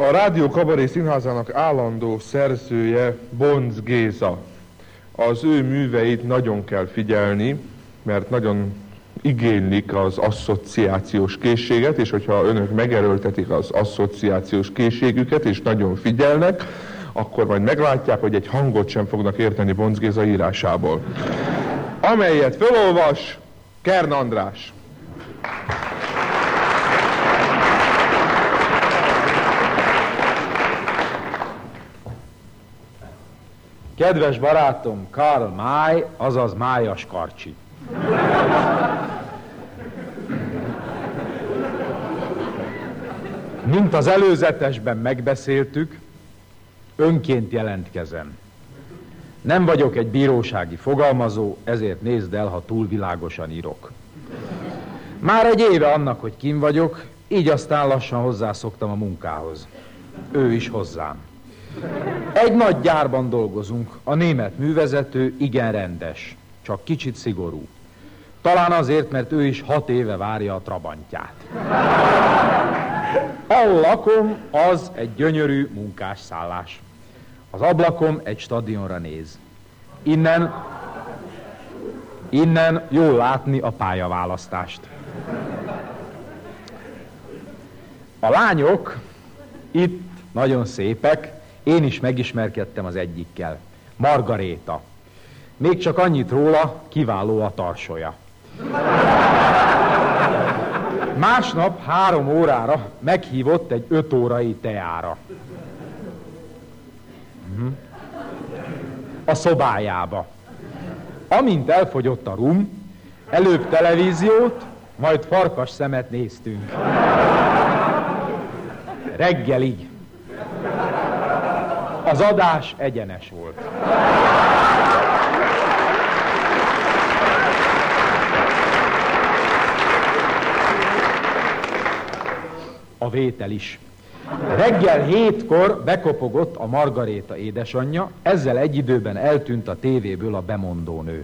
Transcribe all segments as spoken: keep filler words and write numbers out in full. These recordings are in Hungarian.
A Rádió Kabaré Színházának állandó szerzője Bonc Géza. Az ő műveit nagyon kell figyelni, mert nagyon igénylik az asszociációs készséget, és hogyha önök megerőltetik az asszociációs készségüket, és nagyon figyelnek, akkor majd meglátják, hogy egy hangot sem fognak érteni Bonc Géza írásából. Amelyet felolvas Kern András. Kedves barátom, Karl May, azaz Májas Karcsi. Mint az előzetesben megbeszéltük, önként jelentkezem. Nem vagyok egy bírósági fogalmazó, ezért nézd el, ha túl világosan írok. Már egy éve annak, hogy kim vagyok, így aztán lassan hozzászoktam a munkához. Ő is hozzám. Egy nagy gyárban dolgozunk, a német művezető igen rendes, csak kicsit szigorú. Talán azért, mert ő is hat éve várja a trabantját. Ahol lakom, az egy gyönyörű munkásszállás. Az ablakom egy stadionra néz. Innen, innen jól látni a pályaválasztást. A lányok itt nagyon szépek, én is megismerkedtem az egyikkel. Margaréta. Még csak annyit róla, kiváló a tarsolya. Másnap három órára meghívott egy öt órai teára. A szobájába. Amint elfogyott a rum, előbb televíziót, majd farkas szemet néztünk. Reggelig. Az adás egyenes volt. A vétel is. Reggel hétkor bekopogott a Margaréta édesanyja, ezzel egy időben eltűnt a tévéből a bemondónő.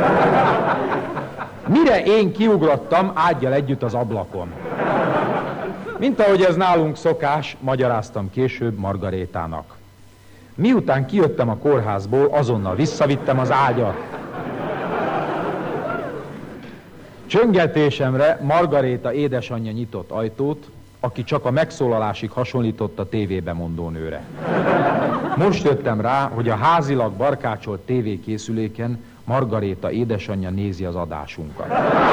Mire én kiugrottam ággyal együtt az ablakon. Mint ahogy ez nálunk szokás, magyaráztam később Margarétának. Miután kijöttem a kórházból, azonnal visszavittem az ágyat. Csöngetésemre Margaréta édesanyja nyitott ajtót, aki csak a megszólalásig hasonlított a tévébemondónőre. Most jöttem rá, hogy a házilag barkácsolt tévékészüléken Margaréta édesanyja nézi az adásunkat.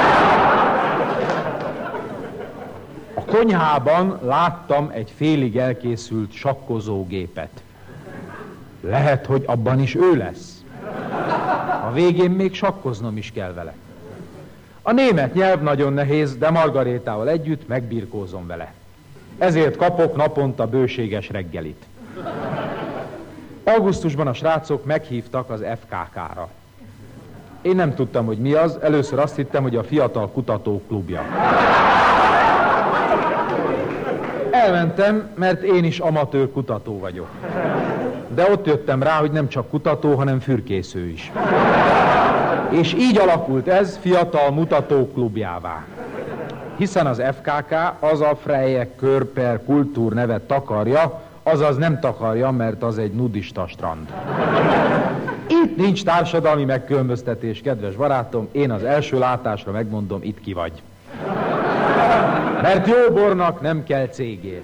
A konyhában láttam egy félig elkészült sakkozógépet. Lehet, hogy abban is ő lesz. A végén még sakkoznom is kell vele. A német nyelv nagyon nehéz, de Margarétával együtt megbirkózom vele. Ezért kapok naponta bőséges reggelit. Augusztusban a srácok meghívtak az ef ká ká-ra. Én nem tudtam, hogy mi az, először azt hittem, hogy a Fiatal Kutatók Klubja. Elmentem, mert én is amatőr kutató vagyok. De ott jöttem rá, hogy nem csak kutató, hanem fürkésző is. És így alakult ez Fiatal Mutatók Klubjává. Hiszen az ef ká ká az a Freie Körper Kultúr nevet takarja, azaz nem takarja, mert az egy nudista strand. Itt nincs társadalmi megkülönböztetés, kedves barátom, én az első látásra megmondom, itt ki vagy. Mert jó bornak nem kell cégér.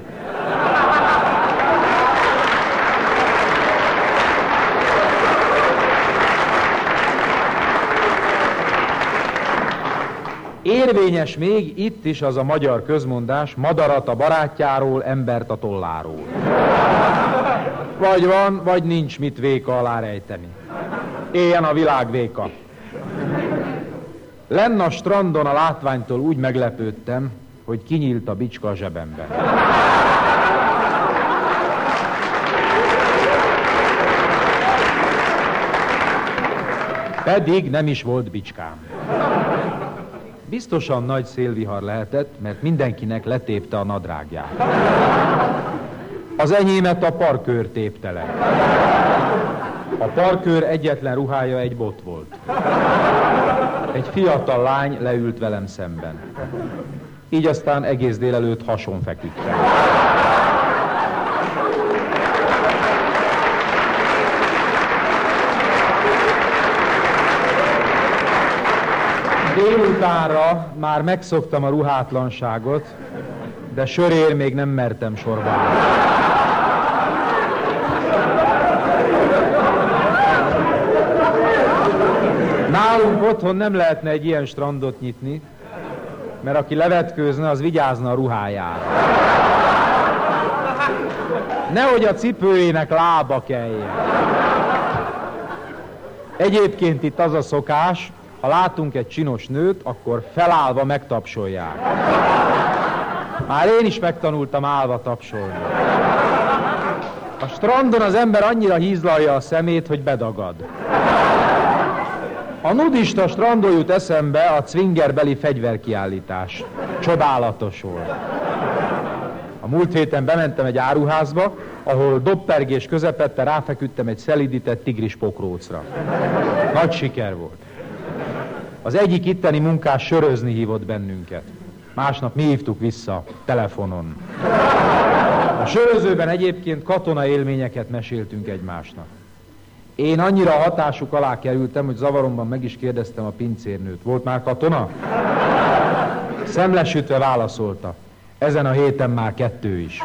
Érvényes még itt is az a magyar közmondás, madarat a barátjáról, embert a tolláról. Vagy van, vagy nincs mit véka alá rejteni. Éljen a világ véka. Lenn a strandon a látványtól úgy meglepődtem, hogy kinyílt a bicska a zsebembe. Pedig nem is volt bicskám. Biztosan nagy szélvihar lehetett, mert mindenkinek letépte a nadrágját. Az enyémet a parkőr tépte le. A parkőr egyetlen ruhája egy bot volt. Egy fiatal lány leült velem szemben. Így aztán egész délelőtt hason feküdtem. Délutánra már megszoktam a ruhátlanságot, de sörér még nem mertem sorba állni. Nálunk otthon nem lehetne egy ilyen strandot nyitni, mert aki levetkőzne, az vigyázna a ruhájára. Nehogy a cipőjének lába keljen. Egyébként itt az a szokás, ha látunk egy csinos nőt, akkor felállva megtapsolják. Már én is megtanultam állva tapsolni. A strandon az ember annyira hízlalja a szemét, hogy bedagad. A nudista strandon jut eszembe a cwingerbeli fegyverkiállítás. Csodálatos volt. A múlt héten bementem egy áruházba, ahol dobpergés közepette ráfeküdtem egy szelídített tigris pokrócra. Nagy siker volt. Az egyik itteni munkás sörözni hívott bennünket. Másnap mi hívtuk vissza, telefonon. A sörözőben egyébként katona élményeket meséltünk egymásnak. Én annyira a hatásuk alá kerültem, hogy zavaromban meg is kérdeztem a pincérnőt. Volt már katona? Szemlesütve válaszolta. Ezen a héten már kettő is.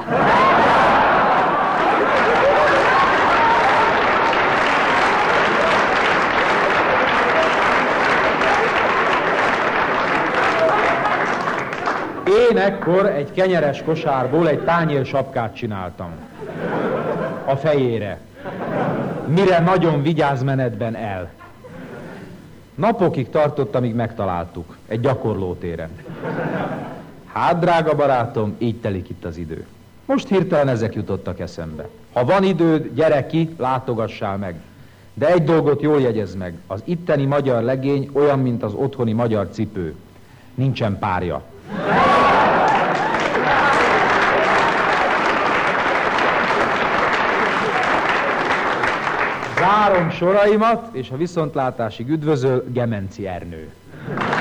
Én ekkor egy kenyeres kosárból egy tányér sapkát csináltam. A fejére. Mire nagyon vigyázmenetben el. Napokig tartott, amíg megtaláltuk. Egy gyakorlótéren. Hát, drága barátom, így telik itt az idő. Most hirtelen ezek jutottak eszembe. Ha van időd, gyere ki, látogassál meg. De egy dolgot jól jegyezd meg. Az itteni magyar legény olyan, mint az otthoni magyar cipő. Nincsen párja. Zárom soraimat, és a viszontlátásig üdvözöl Gemenci Ernő.